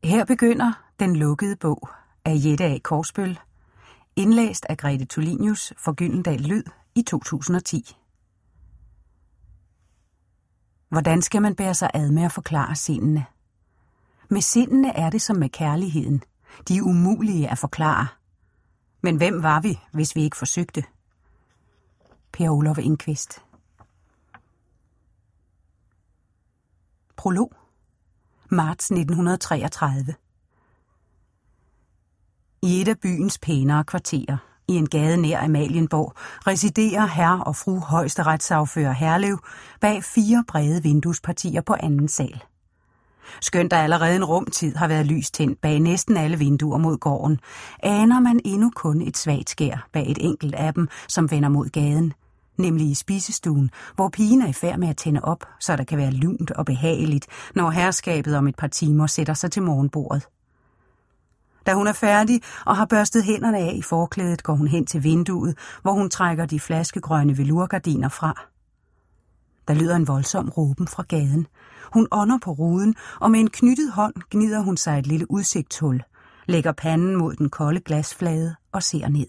Her begynder Den lukkede bog af Jette A. Korsbøl, indlæst af Grete Tulinius for Gyldendal Lyd i 2010. Hvordan skal man bære sig ad med at forklare sindene? Med sindene er det som med kærligheden. De er umulige at forklare. Men hvem var vi, hvis vi ikke forsøgte? Per Olov Enquist. Prolog. Marts 1933. I et af byens pænere kvarterer, i en gade nær Amalienborg, residerer herr og fru højesteretssagfører Herlev bag 4 brede vinduespartier på anden sal. Skønt der allerede en rumtid har været lys tændt bag næsten alle vinduer mod gården, aner man endnu kun et svagt skær bag et enkelt af dem, som vender mod gaden, nemlig i spisestuen, hvor pigen er i færd med at tænde op, så der kan være lunt og behageligt, når herskabet om et par timer sætter sig til morgenbordet. Da hun er færdig og har børstet hænderne af i forklædet, går hun hen til vinduet, hvor hun trækker de flaskegrønne velurgardiner fra. Der lyder en voldsom råben fra gaden. Hun ånder på ruden, og med en knyttet hånd gnider hun sig et lille udsigtshul, lægger panden mod den kolde glasflade og ser ned.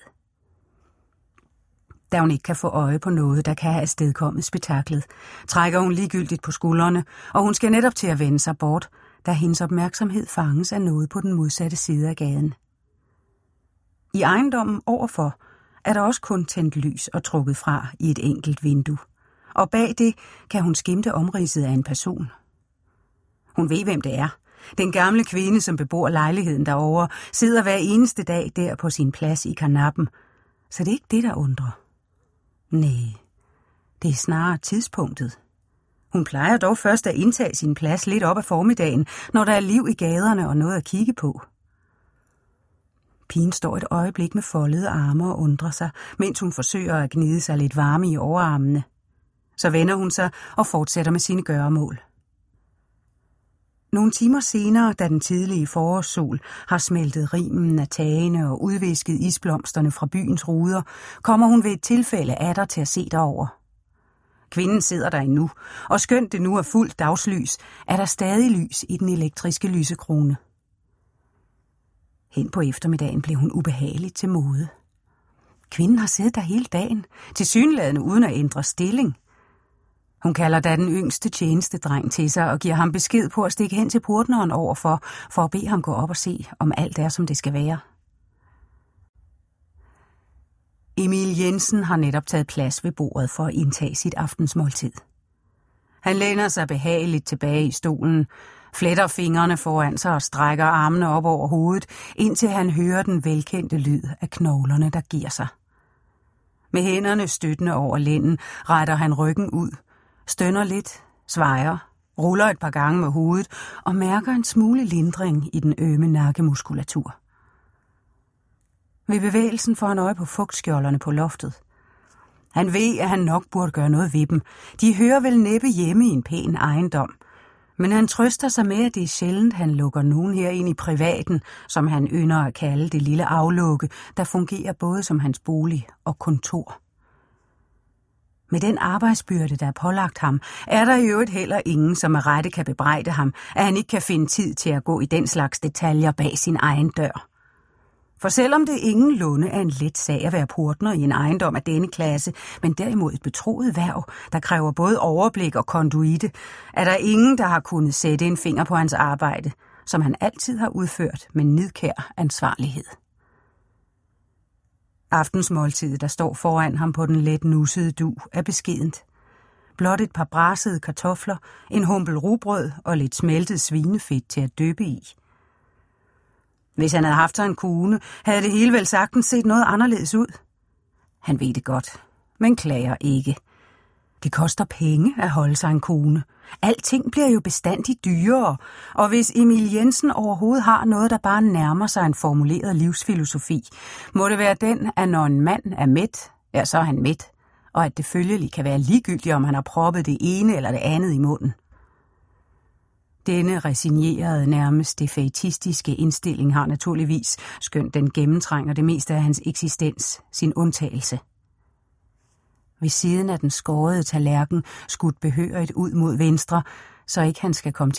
Da hun ikke kan få øje på noget, der kan have afstedkommet spektaklet, trækker hun ligegyldigt på skuldrene, og hun skal netop til at vende sig bort, da hendes opmærksomhed fanges af noget på den modsatte side af gaden. I ejendommen overfor er der også kun tændt lys og trukket fra i et enkelt vindue, og bag det kan hun skimte omridset af en person. Hun ved, hvem det er. Den gamle kvinde, som bebor lejligheden derovre, sidder hver eneste dag der på sin plads i karnappen, så det er ikke det, der undrer. Nej, det er snarere tidspunktet. Hun plejer dog først at indtage sin plads lidt op ad formiddagen, når der er liv i gaderne og noget at kigge på. Pigen står et øjeblik med foldede arme og undrer sig, mens hun forsøger at gnide sig lidt varme i overarmene. Så vender hun sig og fortsætter med sine gøremål. Nogle timer senere, da den tidlige forårssol har smeltet rimen af tagene og udvisket isblomsterne fra byens ruder, kommer hun ved et tilfælde atter til at se derover. Kvinden sidder der endnu, og skønt det nu er fuldt dagslys, er der stadig lys i den elektriske lysekrone. Hen på eftermiddagen blev hun ubehageligt til mode. Kvinden har siddet der hele dagen, tilsyneladende uden at ændre stilling. Hun kalder da den yngste tjenestedreng til sig og giver ham besked på at stikke hen til portneren overfor, for at bede ham gå op og se, om alt er, som det skal være. Emil Jensen har netop taget plads ved bordet for at indtage sit aftensmåltid. Han læner sig behageligt tilbage i stolen, fletter fingrene foran sig og strækker armene op over hovedet, indtil han hører den velkendte lyd af knoglerne, der giver sig. Med hænderne støttende over lænden retter han ryggen ud, stønner lidt, svejer, ruller et par gange med hovedet og mærker en smule lindring i den ømme nakkemuskulatur. Ved bevægelsen får han øje på fugtskjolderne på loftet. Han ved, at han nok burde gøre noget ved dem. De hører vel næppe hjemme i en pæn ejendom. Men han trøster sig med, at det er sjældent, han lukker nogen her ind i privaten, som han ynder at kalde det lille aflukke, der fungerer både som hans bolig og kontor. Med den arbejdsbyrde, der er pålagt ham, er der i øvrigt heller ingen, som med rette kan bebrejde ham, at han ikke kan finde tid til at gå i den slags detaljer bag sin egen dør. For selvom det ingenlunde er en let sag at være portner i en ejendom af denne klasse, men derimod et betroet hverv, der kræver både overblik og konduite, er der ingen, der har kunnet sætte en finger på hans arbejde, som han altid har udført med nidkær ansvarlighed. Aftensmåltidet, der står foran ham på den let nussede dug, er beskedent. Blot et par brasede kartofler, en humpel rugbrød og lidt smeltet svinefedt til at dyppe i. Hvis han havde haft sig en kone, havde det hele vel sagtens set noget anderledes ud. Han ved det godt, men klager ikke. Det koster penge at holde sig en kone. Alting bliver jo bestandigt dyrere, og hvis Emil Jensen overhovedet har noget, der bare nærmer sig en formuleret livsfilosofi, må det være den, at når en mand er mæt, ja, så er han mæt, og at det følgelig kan være ligegyldigt, om han har proppet det ene eller det andet i munden. Denne resignerede, nærmest defaitistiske indstilling har naturligvis, skønt den gennemtrænger det meste af hans eksistens, sin undtagelse. Ved siden af den skårede tallerken skudt behørigt ud mod venstre, så ikke han skal komme til